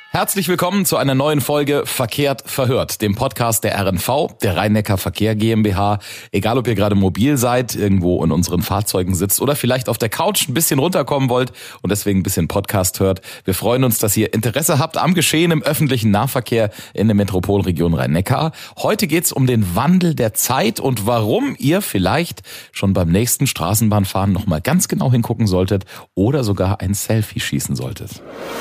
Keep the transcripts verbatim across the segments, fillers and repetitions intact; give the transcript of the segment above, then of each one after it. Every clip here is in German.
Herzlich willkommen zu einer neuen Folge Verkehrt verhört, dem Podcast der R N V, der Rhein-Neckar Verkehr GmbH. Egal, ob ihr gerade mobil seid, irgendwo in unseren Fahrzeugen sitzt oder vielleicht auf der Couch ein bisschen runterkommen wollt und deswegen ein bisschen Podcast hört. Wir freuen uns, dass ihr Interesse habt am Geschehen im öffentlichen Nahverkehr in der Metropolregion Rhein-Neckar. Heute geht's um den Wandel der Zeit und warum ihr vielleicht schon beim nächsten Straßenbahnfahren nochmal ganz genau hingucken solltet oder sogar ein Selfie schießen solltet.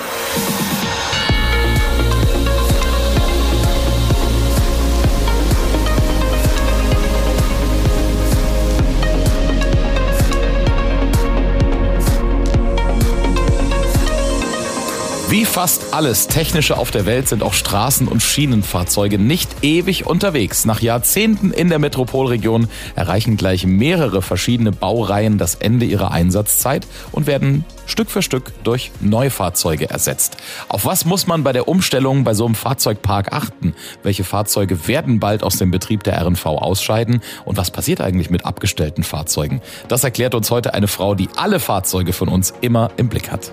Wie fast alles Technische auf der Welt sind auch Straßen- und Schienenfahrzeuge nicht ewig unterwegs. Nach Jahrzehnten in der Metropolregion erreichen gleich mehrere verschiedene Baureihen das Ende ihrer Einsatzzeit und werden Stück für Stück durch Neufahrzeuge ersetzt. Auf was muss man bei der Umstellung bei so einem Fahrzeugpark achten? Welche Fahrzeuge werden bald aus dem Betrieb der R N V ausscheiden? Und was passiert eigentlich mit abgestellten Fahrzeugen? Das erklärt uns heute eine Frau, die alle Fahrzeuge von uns immer im Blick hat.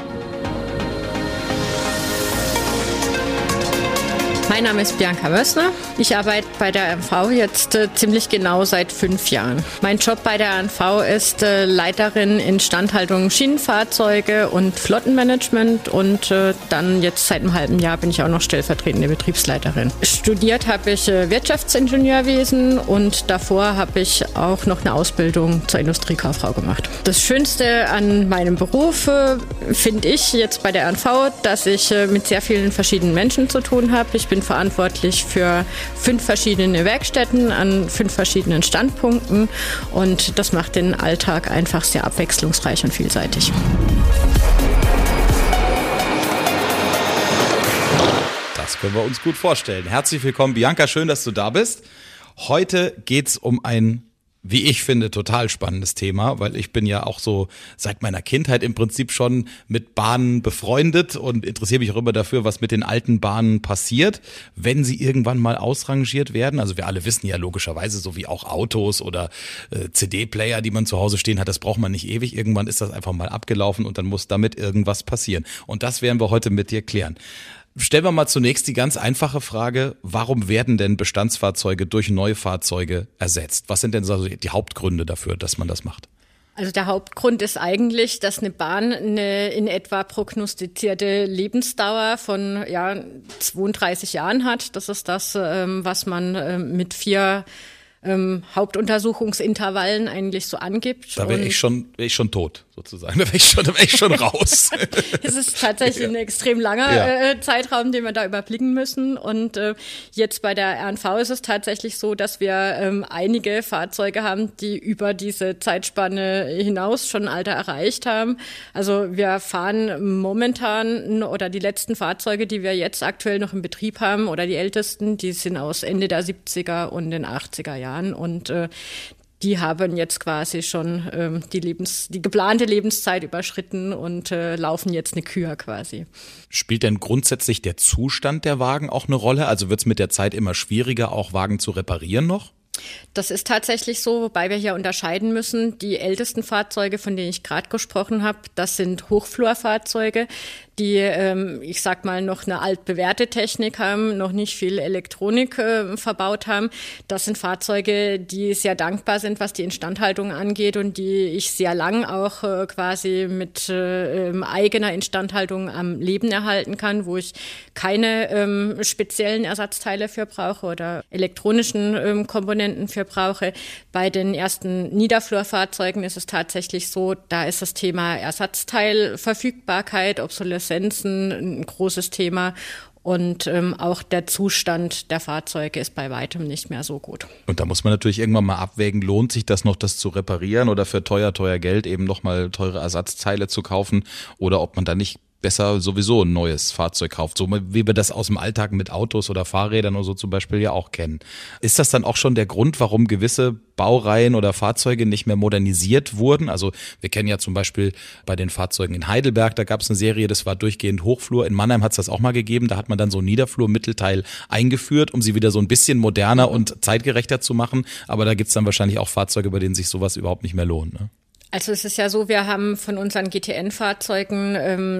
Mein Name ist Bianca Mössner. Ich arbeite bei der R N V jetzt äh, ziemlich genau seit fünf Jahren. Mein Job bei der R N V ist äh, Leiterin Instandhaltung Schienenfahrzeuge und Flottenmanagement und äh, dann jetzt seit einem halben Jahr bin ich auch noch stellvertretende Betriebsleiterin. Studiert habe ich äh, Wirtschaftsingenieurwesen und davor habe ich auch noch eine Ausbildung zur Industriekauffrau gemacht. Das Schönste an meinem Beruf äh, finde ich jetzt bei der R N V, dass ich äh, mit sehr vielen verschiedenen Menschen zu tun habe. Ich bin verantwortlich für fünf verschiedene Werkstätten an fünf verschiedenen Standpunkten und das macht den Alltag einfach sehr abwechslungsreich und vielseitig. Das können wir uns gut vorstellen. Herzlich willkommen, Bianca, schön, dass du da bist. Heute geht's um ein, wie ich finde, total spannendes Thema, weil ich bin ja auch so seit meiner Kindheit im Prinzip schon mit Bahnen befreundet und interessiere mich auch immer dafür, was mit den alten Bahnen passiert, wenn sie irgendwann mal ausrangiert werden. Also wir alle wissen ja logischerweise, so wie auch Autos oder äh, C D-Player, die man zu Hause stehen hat, das braucht man nicht ewig. Irgendwann ist das einfach mal abgelaufen und dann muss damit irgendwas passieren. Und das werden wir heute mit dir klären. Stellen wir mal zunächst die ganz einfache Frage, warum werden denn Bestandsfahrzeuge durch Neufahrzeuge ersetzt? Was sind denn so die Hauptgründe dafür, dass man das macht? Also der Hauptgrund ist eigentlich, dass eine Bahn eine in etwa prognostizierte Lebensdauer von ja, zweiunddreißig Jahren hat. Das ist das, was man mit vier Ähm, Hauptuntersuchungsintervallen eigentlich so angibt. Da wäre ich schon, wäre ich schon tot, sozusagen. Da wäre ich schon, da wäre ich schon raus. Es ist tatsächlich ja. ein extrem langer ja. äh, Zeitraum, den wir da überblicken müssen. Und äh, jetzt bei der R N V ist es tatsächlich so, dass wir ähm, einige Fahrzeuge haben, die über diese Zeitspanne hinaus schon ein Alter erreicht haben. Also wir fahren momentan oder die letzten Fahrzeuge, die wir jetzt aktuell noch im Betrieb haben oder die ältesten, die sind aus Ende der siebziger und den achtziger Jahren. Und äh, die haben jetzt quasi schon ähm, die, Lebens-, die geplante Lebenszeit überschritten und äh, laufen jetzt eine Kür quasi. Spielt denn grundsätzlich der Zustand der Wagen auch eine Rolle? Also wird es mit der Zeit immer schwieriger, auch Wagen zu reparieren noch? Das ist tatsächlich so, wobei wir hier unterscheiden müssen. Die ältesten Fahrzeuge, von denen ich gerade gesprochen habe, das sind Hochflurfahrzeuge, die, ähm, ich sag mal, noch eine altbewährte Technik haben, noch nicht viel Elektronik äh, verbaut haben. Das sind Fahrzeuge, die sehr dankbar sind, was die Instandhaltung angeht und die ich sehr lang auch äh, quasi mit äh, ähm, eigener Instandhaltung am Leben erhalten kann, wo ich keine ähm, speziellen Ersatzteile für brauche oder elektronischen ähm, Komponenten für brauche. Bei den ersten Niederflurfahrzeugen ist es tatsächlich so, da ist das Thema Ersatzteilverfügbarkeit, Obsoleszenz ein großes Thema und ähm, auch der Zustand der Fahrzeuge ist bei weitem nicht mehr so gut. Und da muss man natürlich irgendwann mal abwägen, lohnt sich das noch, das zu reparieren oder für teuer, teuer Geld eben nochmal teure Ersatzteile zu kaufen oder ob man da nicht besser sowieso ein neues Fahrzeug kauft, so wie wir das aus dem Alltag mit Autos oder Fahrrädern oder so zum Beispiel ja auch kennen. Ist das dann auch schon der Grund, warum gewisse Baureihen oder Fahrzeuge nicht mehr modernisiert wurden? Also wir kennen ja zum Beispiel bei den Fahrzeugen in Heidelberg, da gab es eine Serie, das war durchgehend Hochflur. In Mannheim hat es das auch mal gegeben, da hat man dann so ein Niederflur-Mittelteil eingeführt, um sie wieder so ein bisschen moderner und zeitgerechter zu machen. Aber da gibt's dann wahrscheinlich auch Fahrzeuge, bei denen sich sowas überhaupt nicht mehr lohnt, ne? Also es ist ja so, wir haben von unseren G T N-Fahrzeugen ähm,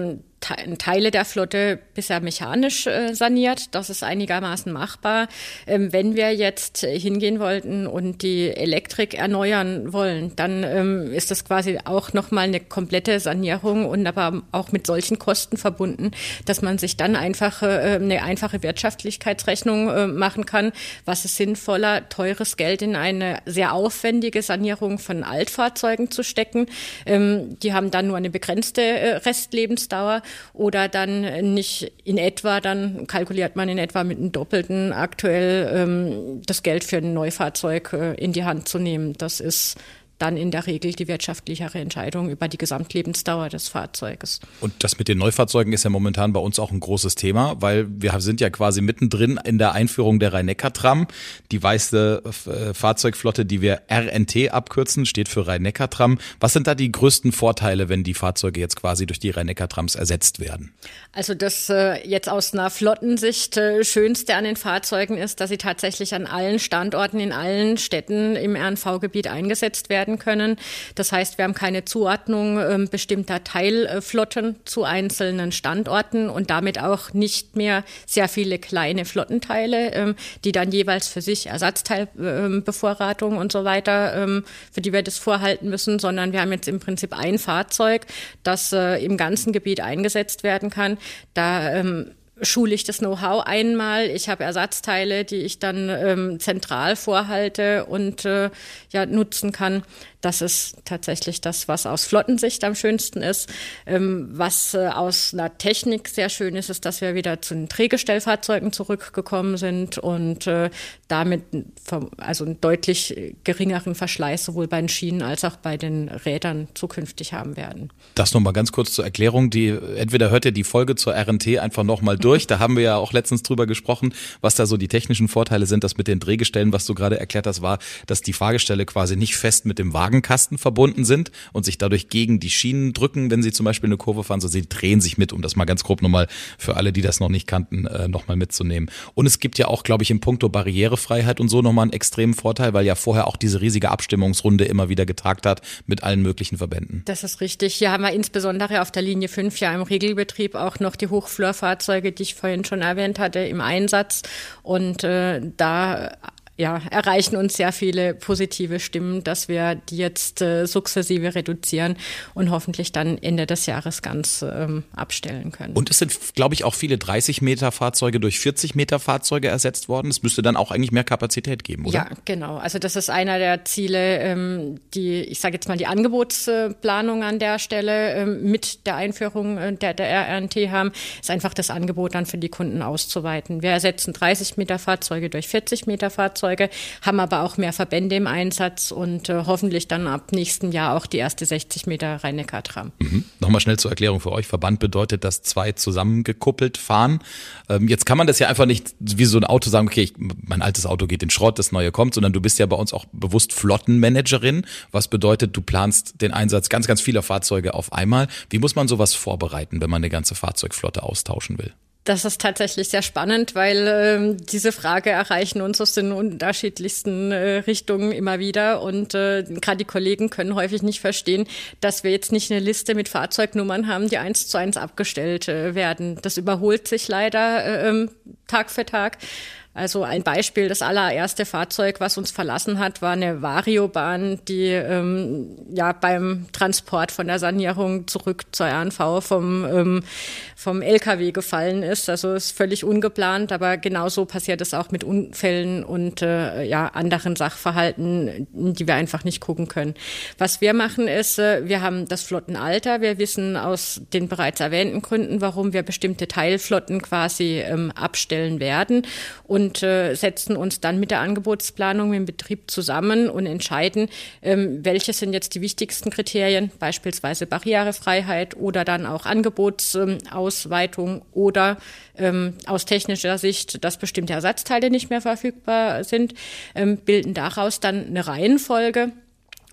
Teile der Flotte bisher mechanisch äh, saniert. Das ist einigermaßen machbar. Ähm, wenn wir jetzt hingehen wollten und die Elektrik erneuern wollen, dann ähm, ist das quasi auch nochmal eine komplette Sanierung und aber auch mit solchen Kosten verbunden, dass man sich dann einfach äh, eine einfache Wirtschaftlichkeitsrechnung äh, machen kann. Was ist sinnvoller, teures Geld in eine sehr aufwendige Sanierung von Altfahrzeugen zu stecken? Ähm, die haben dann nur eine begrenzte äh, Restlebensdauer oder dann nicht in etwa, dann kalkuliert man in etwa mit einem Doppelten aktuell ähm, das Geld für ein Neufahrzeug äh, in die Hand zu nehmen. Das ist dann in der Regel die wirtschaftlichere Entscheidung über die Gesamtlebensdauer des Fahrzeuges. Und das mit den Neufahrzeugen ist ja momentan bei uns auch ein großes Thema, weil wir sind ja quasi mittendrin in der Einführung der Rhein-Neckar-Tram. Die weiße äh, Fahrzeugflotte, die wir R N T abkürzen, steht für Rhein-Neckar-Tram. Was sind da die größten Vorteile, wenn die Fahrzeuge jetzt quasi durch die Rhein-Neckar-Trams ersetzt werden? Also das äh, jetzt aus einer Flottensicht äh, Schönste an den Fahrzeugen ist, dass sie tatsächlich an allen Standorten, in allen Städten im R N V-Gebiet eingesetzt werden können. Das heißt, wir haben keine Zuordnung äh, bestimmter Teilflotten zu einzelnen Standorten und damit auch nicht mehr sehr viele kleine Flottenteile, ähm, die dann jeweils für sich Ersatzteilbevorratung äh, und so weiter, ähm, für die wir das vorhalten müssen, sondern wir haben jetzt im Prinzip ein Fahrzeug, das äh, im ganzen Gebiet eingesetzt werden kann. Da ähm, schule ich das Know-how einmal. Ich habe Ersatzteile, die ich dann ähm, zentral vorhalte und äh, ja nutzen kann. Das ist tatsächlich das, was aus Flottensicht am schönsten ist. Ähm, was äh, aus einer Technik sehr schön ist, ist, dass wir wieder zu den Drehgestellfahrzeugen zurückgekommen sind und äh, damit vom, also einen deutlich geringeren Verschleiß sowohl bei den Schienen als auch bei den Rädern zukünftig haben werden. Das nochmal ganz kurz zur Erklärung. Die, entweder hört ihr die Folge zur R N T einfach nochmal durch. Da haben wir ja auch letztens drüber gesprochen, was da so die technischen Vorteile sind. Das mit den Drehgestellen, was du gerade erklärt hast, war, dass die Fahrgestelle quasi nicht fest mit dem Wagen Kasten verbunden sind und sich dadurch gegen die Schienen drücken, wenn sie zum Beispiel eine Kurve fahren, sondern sie drehen sich mit, um das mal ganz grob nochmal für alle, die das noch nicht kannten, äh, nochmal mitzunehmen. Und es gibt ja auch, glaube ich, im Punkto Barrierefreiheit und so nochmal einen extremen Vorteil, weil ja vorher auch diese riesige Abstimmungsrunde immer wieder getagt hat mit allen möglichen Verbänden. Das ist richtig. Hier haben wir insbesondere auf der Linie fünf ja im Regelbetrieb auch noch die Hochflurfahrzeuge, die ich vorhin schon erwähnt hatte, im Einsatz und äh, da ja, erreichen uns sehr viele positive Stimmen, dass wir die jetzt äh, sukzessive reduzieren und hoffentlich dann Ende des Jahres ganz ähm, abstellen können. Und es sind, glaube ich, auch viele dreißig Meter Fahrzeuge durch vierzig Meter Fahrzeuge ersetzt worden. Es müsste dann auch eigentlich mehr Kapazität geben, oder? Ja, genau. Also das ist einer der Ziele, ähm, die, ich sage jetzt mal, die Angebotsplanung an der Stelle ähm, mit der Einführung der, der R N T haben, ist einfach das Angebot dann für die Kunden auszuweiten. Wir ersetzen dreißig Meter Fahrzeuge durch vierzig Meter Fahrzeuge, haben aber auch mehr Verbände im Einsatz und äh, hoffentlich dann ab nächsten Jahr auch die erste sechzig Meter Rhein-Neckar-Tram. Mhm. Nochmal schnell zur Erklärung für euch. Verband bedeutet, dass zwei zusammengekuppelt fahren. Ähm, jetzt kann man das ja einfach nicht wie so ein Auto sagen, okay, ich, mein altes Auto geht in Schrott, das neue kommt, sondern du bist ja bei uns auch bewusst Flottenmanagerin, was bedeutet, du planst den Einsatz ganz, ganz vieler Fahrzeuge auf einmal. Wie muss man sowas vorbereiten, wenn man eine ganze Fahrzeugflotte austauschen will? Das ist tatsächlich sehr spannend, weil ähm, diese Frage erreichen uns aus den unterschiedlichsten äh, Richtungen immer wieder und äh, gerade die Kollegen können häufig nicht verstehen, dass wir jetzt nicht eine Liste mit Fahrzeugnummern haben, die eins zu eins abgestellt äh, werden. Das überholt sich leider äh, Tag für Tag. Also ein Beispiel, das allererste Fahrzeug, was uns verlassen hat, war eine Variobahn, die ähm, ja beim Transport von der Sanierung zurück zur R N V vom ähm, vom L K W gefallen ist. Also ist völlig ungeplant, aber genauso passiert es auch mit Unfällen und äh, ja anderen Sachverhalten, die wir einfach nicht gucken können. Was wir machen ist, äh, wir haben das Flottenalter. Wir wissen aus den bereits erwähnten Gründen, warum wir bestimmte Teilflotten quasi ähm, abstellen werden und und äh, setzen uns dann mit der Angebotsplanung im Betrieb zusammen und entscheiden, ähm, welche sind jetzt die wichtigsten Kriterien, beispielsweise Barrierefreiheit oder dann auch Angebotsausweitung ähm, oder ähm, aus technischer Sicht, dass bestimmte Ersatzteile nicht mehr verfügbar sind, ähm, bilden daraus dann eine Reihenfolge.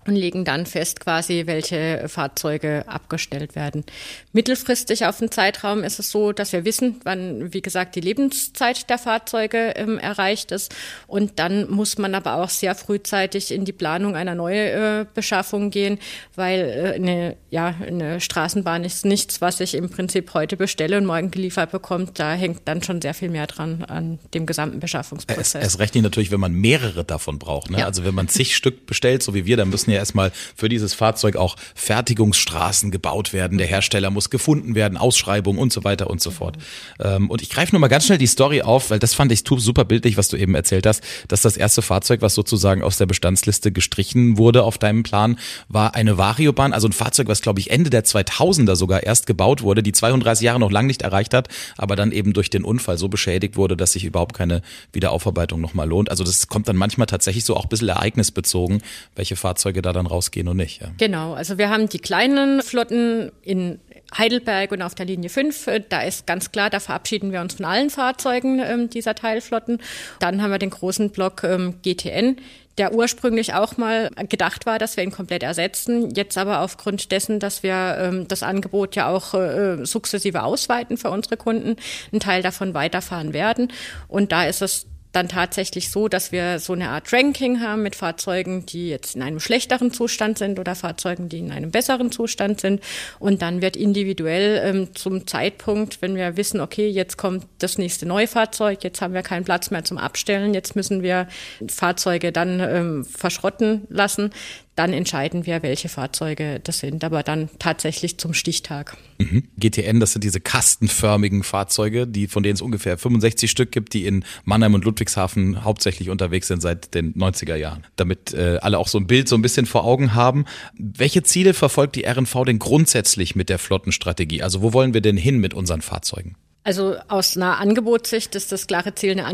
und legen dann fest quasi, welche Fahrzeuge abgestellt werden. Mittelfristig auf den Zeitraum ist es so, dass wir wissen, wann, wie gesagt, die Lebenszeit der Fahrzeuge ähm, erreicht ist. Und dann muss man aber auch sehr frühzeitig in die Planung einer Neubeschaffung äh, gehen, weil äh, eine, ja, eine Straßenbahn ist nichts, was ich im Prinzip heute bestelle und morgen geliefert bekommt. Da hängt dann schon sehr viel mehr dran an dem gesamten Beschaffungsprozess. Es, es rechnet natürlich, wenn man mehrere davon braucht. Ne? Ja. Also wenn man zig Stück bestellt, so wie wir, dann müssen ja erstmal für dieses Fahrzeug auch Fertigungsstraßen gebaut werden. Der Hersteller muss gefunden werden, Ausschreibungen und so weiter und so fort. Ähm, und ich greife nur mal ganz schnell die Story auf, weil das fand ich super bildlich, was du eben erzählt hast, dass das erste Fahrzeug, was sozusagen aus der Bestandsliste gestrichen wurde auf deinem Plan, war eine Variobahn, also ein Fahrzeug, was glaube ich Ende der zweitausender sogar erst gebaut wurde, die zweiunddreißig Jahre noch lang nicht erreicht hat, aber dann eben durch den Unfall so beschädigt wurde, dass sich überhaupt keine Wiederaufarbeitung nochmal lohnt. Also das kommt dann manchmal tatsächlich so auch ein bisschen ereignisbezogen, welche Fahrzeuge da dann rausgehen und nicht. Ja. Genau, also wir haben die kleinen Flotten in Heidelberg und auf der Linie fünf, da ist ganz klar, da verabschieden wir uns von allen Fahrzeugen ähm, dieser Teilflotten. Dann haben wir den großen Block ähm, G T N, der ursprünglich auch mal gedacht war, dass wir ihn komplett ersetzen. Jetzt aber aufgrund dessen, dass wir ähm, das Angebot ja auch äh, sukzessive ausweiten für unsere Kunden, einen Teil davon weiterfahren werden. Und da ist es dann tatsächlich so, dass wir so eine Art Ranking haben mit Fahrzeugen, die jetzt in einem schlechteren Zustand sind oder Fahrzeugen, die in einem besseren Zustand sind. Und dann wird individuell ähm, zum Zeitpunkt, wenn wir wissen, okay, jetzt kommt das nächste Neufahrzeug, jetzt haben wir keinen Platz mehr zum Abstellen, jetzt müssen wir Fahrzeuge dann ähm, verschrotten lassen, dann entscheiden wir, welche Fahrzeuge das sind, aber dann tatsächlich zum Stichtag. Mhm. G T N, das sind diese kastenförmigen Fahrzeuge, die von denen es ungefähr fünfundsechzig Stück gibt, die in Mannheim und Ludwigshafen hauptsächlich unterwegs sind seit den neunziger Jahren. Damit äh, alle auch so ein Bild so ein bisschen vor Augen haben. Welche Ziele verfolgt die R N V denn grundsätzlich mit der Flottenstrategie? Also wo wollen wir denn hin mit unseren Fahrzeugen? Also aus einer Angebotssicht ist das klare Ziel eine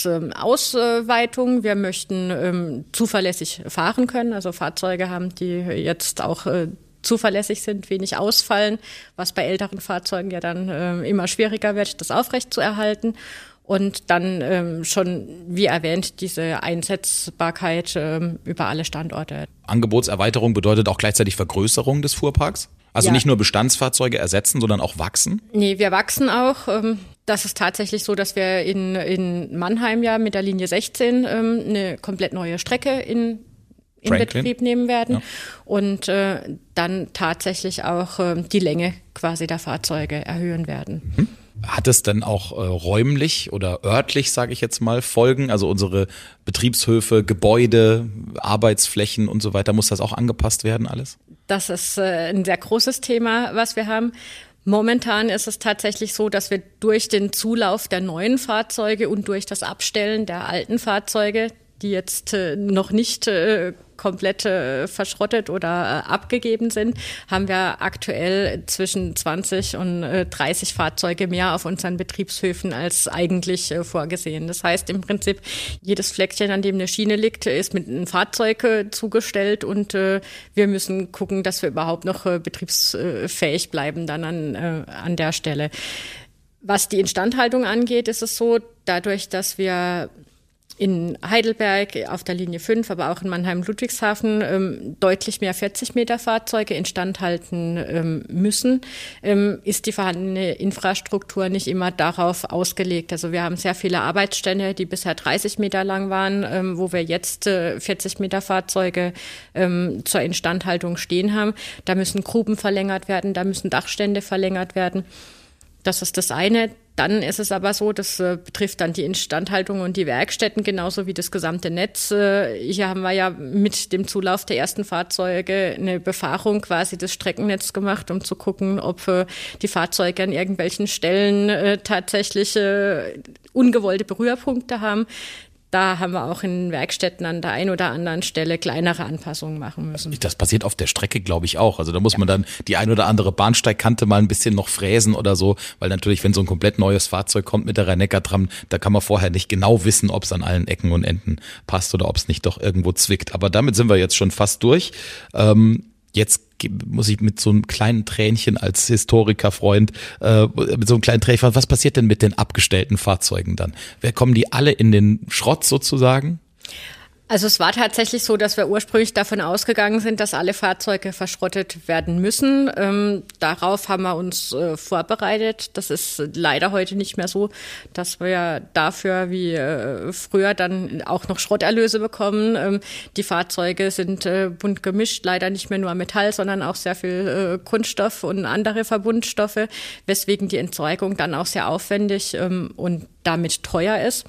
Angebotsausweitung. Wir möchten ähm, zuverlässig fahren können, also Fahrzeuge haben, die jetzt auch äh, zuverlässig sind, wenig ausfallen, was bei älteren Fahrzeugen ja dann äh, immer schwieriger wird, das aufrechtzuerhalten. Und dann ähm, schon, wie erwähnt, diese Einsetzbarkeit ähm, über alle Standorte. Angebotserweiterung bedeutet auch gleichzeitig Vergrößerung des Fuhrparks? Also ja. Nicht nur Bestandsfahrzeuge ersetzen, sondern auch wachsen? Nee, wir wachsen auch. Das ist tatsächlich so, dass wir in, in Mannheim ja mit der Linie sechzehn eine komplett neue Strecke in, in Betrieb nehmen werden. Ja. Und äh, dann tatsächlich auch äh, die Länge quasi der Fahrzeuge erhöhen werden. Hm. Hat es denn auch äh, räumlich oder örtlich, sage ich jetzt mal, Folgen? Also unsere Betriebshöfe, Gebäude, Arbeitsflächen und so weiter, muss das auch angepasst werden alles? Das ist äh, ein sehr großes Thema, was wir haben. Momentan ist es tatsächlich so, dass wir durch den Zulauf der neuen Fahrzeuge und durch das Abstellen der alten Fahrzeuge, die jetzt äh, noch nicht äh, komplett äh, verschrottet oder äh, abgegeben sind, haben wir aktuell zwischen zwanzig und äh, dreißig Fahrzeuge mehr auf unseren Betriebshöfen als eigentlich äh, vorgesehen. Das heißt im Prinzip, jedes Fleckchen, an dem eine Schiene liegt, ist mit einem Fahrzeug äh, zugestellt und äh, wir müssen gucken, dass wir überhaupt noch äh, betriebsfähig bleiben dann an, äh, an der Stelle. Was die Instandhaltung angeht, ist es so, dadurch, dass wir in Heidelberg auf der Linie fünf, aber auch in Mannheim-Ludwigshafen ähm, deutlich mehr vierzig Meter Fahrzeuge instand halten ähm, müssen, ähm, ist die vorhandene Infrastruktur nicht immer darauf ausgelegt. Also wir haben sehr viele Arbeitsstände, die bisher dreißig Meter lang waren, ähm, wo wir jetzt äh, vierzig Meter Fahrzeuge ähm, zur Instandhaltung stehen haben. Da müssen Gruben verlängert werden, da müssen Dachstände verlängert werden. Das ist das eine. Dann ist es aber so, das äh, betrifft dann die Instandhaltung und die Werkstätten genauso wie das gesamte Netz. Äh, hier haben wir ja mit dem Zulauf der ersten Fahrzeuge eine Befahrung quasi des Streckennetzes gemacht, um zu gucken, ob äh, die Fahrzeuge an irgendwelchen Stellen äh, tatsächlich äh, ungewollte Berührpunkte haben. Da haben wir auch in Werkstätten an der einen oder anderen Stelle kleinere Anpassungen machen müssen. Das passiert auf der Strecke, glaube ich, auch. Also da muss ja. man dann die ein oder andere Bahnsteigkante mal ein bisschen noch fräsen oder so, weil natürlich, wenn so ein komplett neues Fahrzeug kommt mit der Rhein-Neckar-Tram, da kann man vorher nicht genau wissen, ob es an allen Ecken und Enden passt oder ob es nicht doch irgendwo zwickt. Aber damit sind wir jetzt schon fast durch. Ähm, jetzt muss ich mit so einem kleinen Tränchen als Historikerfreund, äh, mit so einem kleinen Tränchen, was passiert denn mit den abgestellten Fahrzeugen dann? Wer kommen die alle in den Schrott sozusagen? Also es war tatsächlich so, dass wir ursprünglich davon ausgegangen sind, dass alle Fahrzeuge verschrottet werden müssen. Ähm, darauf haben wir uns äh, vorbereitet. Das ist leider heute nicht mehr so, dass wir dafür wie äh, früher dann auch noch Schrotterlöse bekommen. Ähm, die Fahrzeuge sind äh, bunt gemischt, leider nicht mehr nur Metall, sondern auch sehr viel äh, Kunststoff und andere Verbundstoffe, weswegen die Entsorgung dann auch sehr aufwendig ähm, und damit teuer ist.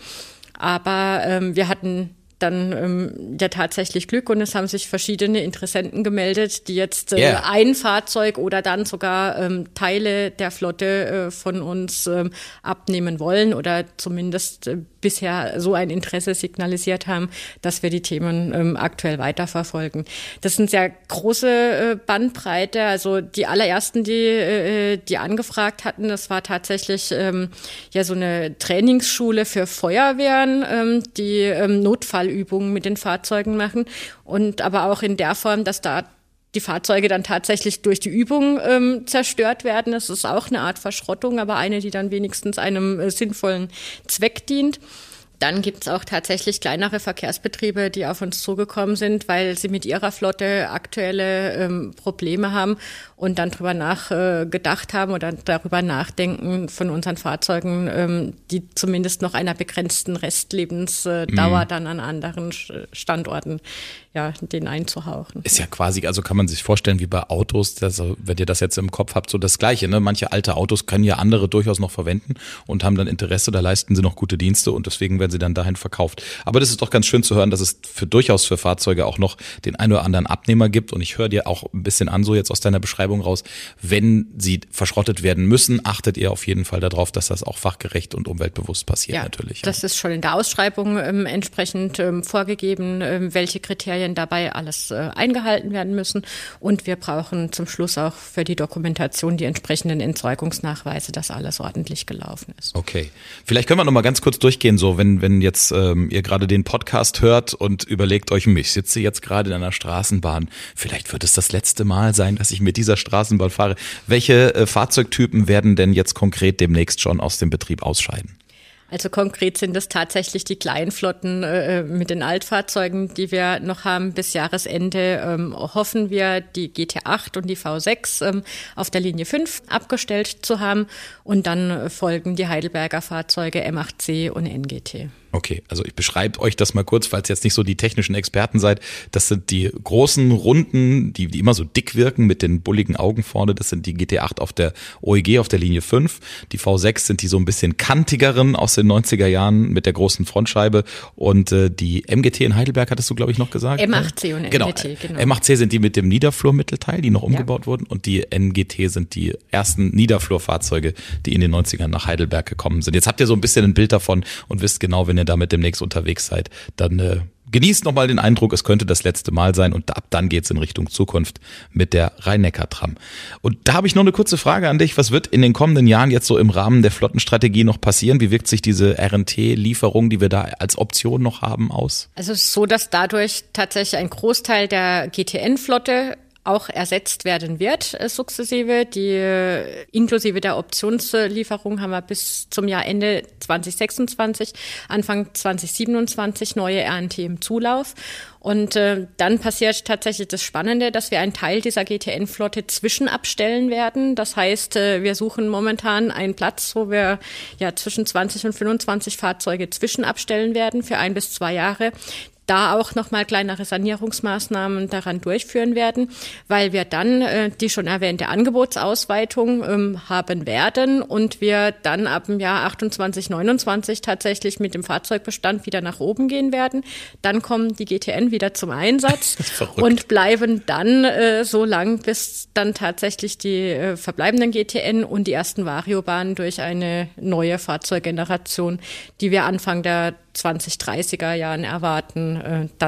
Aber ähm, wir hatten dann ähm, ja tatsächlich Glück und es haben sich verschiedene Interessenten gemeldet, die jetzt äh, yeah. ein Fahrzeug oder dann sogar ähm, Teile der Flotte äh, von uns ähm, abnehmen wollen oder zumindest äh, bisher so ein Interesse signalisiert haben, dass wir die Themen ähm, aktuell weiterverfolgen. Das ist eine sehr große äh, Bandbreite. Also die allerersten, die äh, die angefragt hatten, das war tatsächlich ähm, ja so eine Trainingsschule für Feuerwehren, ähm, die ähm, Notfallübungen mit den Fahrzeugen machen und aber auch in der Form, dass da die Fahrzeuge dann tatsächlich durch die Übung ähm, zerstört werden. Das ist auch eine Art Verschrottung, aber eine, die dann wenigstens einem äh, sinnvollen Zweck dient. Dann gibt es auch tatsächlich kleinere Verkehrsbetriebe, die auf uns zugekommen sind, weil sie mit ihrer Flotte aktuelle ähm, Probleme haben und dann darüber nachgedacht äh, haben oder darüber nachdenken, von unseren Fahrzeugen, ähm, die zumindest noch einer begrenzten Restlebensdauer mhm. dann an anderen Standorten ja, den einzuhauchen. Ist ja quasi, also kann man sich vorstellen, wie bei Autos, dass, wenn ihr das jetzt im Kopf habt, so das Gleiche, ne? Manche alte Autos können ja andere durchaus noch verwenden und haben dann Interesse, da leisten sie noch gute Dienste und deswegen werden sie dann dahin verkauft. Aber das ist doch ganz schön zu hören, dass es für durchaus für Fahrzeuge auch noch den einen oder anderen Abnehmer gibt und ich höre dir auch ein bisschen an, so jetzt aus deiner Beschreibung raus, wenn sie verschrottet werden müssen, achtet ihr auf jeden Fall darauf, dass das auch fachgerecht und umweltbewusst passiert, ja, natürlich. Das ist schon in der Ausschreibung ähm, entsprechend ähm, vorgegeben, ähm, welche Kriterien dabei alles äh, eingehalten werden müssen. Und wir brauchen zum Schluss auch für die Dokumentation die entsprechenden Entsorgungsnachweise, dass alles ordentlich gelaufen ist. Okay. Vielleicht können wir noch mal ganz kurz durchgehen, so wenn wenn jetzt ähm, ihr gerade den Podcast hört und überlegt euch, ich sitze jetzt gerade in einer Straßenbahn, vielleicht wird es das letzte Mal sein, dass ich mit dieser Straßenbahn fahre. Welche äh, Fahrzeugtypen werden denn jetzt konkret demnächst schon aus dem Betrieb ausscheiden? Also konkret sind es tatsächlich die Kleinflotten äh, mit den Altfahrzeugen, die wir noch haben. Bis Jahresende ähm, hoffen wir, die G T acht und die V sechs ähm, auf der Linie fünf abgestellt zu haben. Und dann äh, folgen die Heidelberger Fahrzeuge M acht C und N G T. Okay, also ich beschreibe euch das mal kurz, falls ihr jetzt nicht so die technischen Experten seid. Das sind die großen, runden, die, die immer so dick wirken mit den bulligen Augen vorne. Das sind die G T acht auf der O E G auf der Linie fünf. Die V sechs sind die so ein bisschen kantigeren aus den neunziger Jahren mit der großen Frontscheibe. Und äh, die M G T in Heidelberg hattest du, glaube ich, noch gesagt. M acht C und genau. N G T, genau. M acht C sind die mit dem Niederflurmittelteil, die noch umgebaut ja. wurden. Und die N G T sind die ersten Niederflurfahrzeuge, die in den neunzigern nach Heidelberg gekommen sind. Jetzt habt ihr so ein bisschen ein Bild davon und wisst genau, wenn ihr damit demnächst unterwegs seid, dann äh, genießt nochmal den Eindruck, es könnte das letzte Mal sein und ab dann geht's in Richtung Zukunft mit der Rhein-Neckar-Tram. Und da habe ich noch eine kurze Frage an dich. Was wird in den kommenden Jahren jetzt so im Rahmen der Flottenstrategie noch passieren? Wie wirkt sich diese R N T-Lieferung, die wir da als Option noch haben, aus? Also es ist so, dass dadurch tatsächlich ein Großteil der G T N-Flotte auch ersetzt werden wird, äh, sukzessive. Die äh, inklusive der Optionslieferung haben wir bis zum Jahresende zwanzig sechsundzwanzig, Anfang zwanzig siebenundzwanzig neue R N T im Zulauf. Und äh, dann passiert tatsächlich das Spannende, dass wir einen Teil dieser G T N-Flotte zwischenabstellen werden. Das heißt, äh, wir suchen momentan einen Platz, wo wir ja zwischen zwanzig und fünfundzwanzig Fahrzeuge zwischenabstellen werden für ein bis zwei Jahre. Da auch nochmal kleinere Sanierungsmaßnahmen daran durchführen werden, weil wir dann äh, die schon erwähnte Angebotsausweitung ähm, haben werden und wir dann ab dem Jahr achtundzwanzig, neunundzwanzig tatsächlich mit dem Fahrzeugbestand wieder nach oben gehen werden. Dann kommen die G T N wieder zum Einsatz und bleiben dann äh, so lang, bis dann tatsächlich die äh, verbleibenden G T N und die ersten Variobahnen durch eine neue Fahrzeuggeneration, die wir Anfang der zwanzig dreißiger Jahren erwarten, äh, dann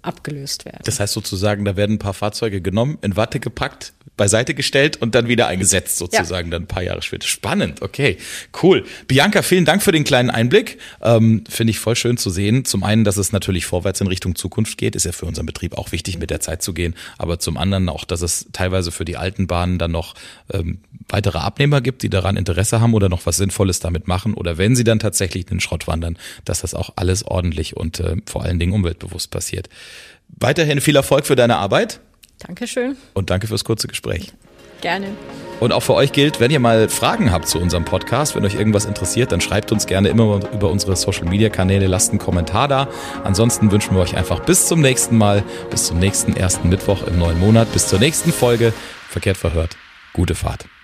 abgelöst werden. Das heißt sozusagen, da werden ein paar Fahrzeuge genommen, in Watte gepackt, beiseite gestellt und dann wieder eingesetzt sozusagen, ja. Dann ein paar Jahre später. Spannend, okay, cool. Bianca, vielen Dank für den kleinen Einblick. Ähm, finde ich voll schön zu sehen. Zum einen, dass es natürlich vorwärts in Richtung Zukunft geht, ist ja für unseren Betrieb auch wichtig, mit der Zeit zu gehen. Aber zum anderen auch, dass es teilweise für die alten Bahnen dann noch ähm, weitere Abnehmer gibt, die daran Interesse haben oder noch was Sinnvolles damit machen. Oder wenn sie dann tatsächlich in den Schrott wandern, dass das auch alles ordentlich und äh, vor allen Dingen umweltbewusst passiert. Weiterhin viel Erfolg für deine Arbeit. Dankeschön. Und danke fürs kurze Gespräch. Gerne. Und auch für euch gilt, wenn ihr mal Fragen habt zu unserem Podcast, wenn euch irgendwas interessiert, dann schreibt uns gerne immer über unsere Social-Media-Kanäle, lasst einen Kommentar da. Ansonsten wünschen wir euch einfach bis zum nächsten Mal, bis zum nächsten ersten Mittwoch im neuen Monat, bis zur nächsten Folge. Verkehrt verhört. Gute Fahrt.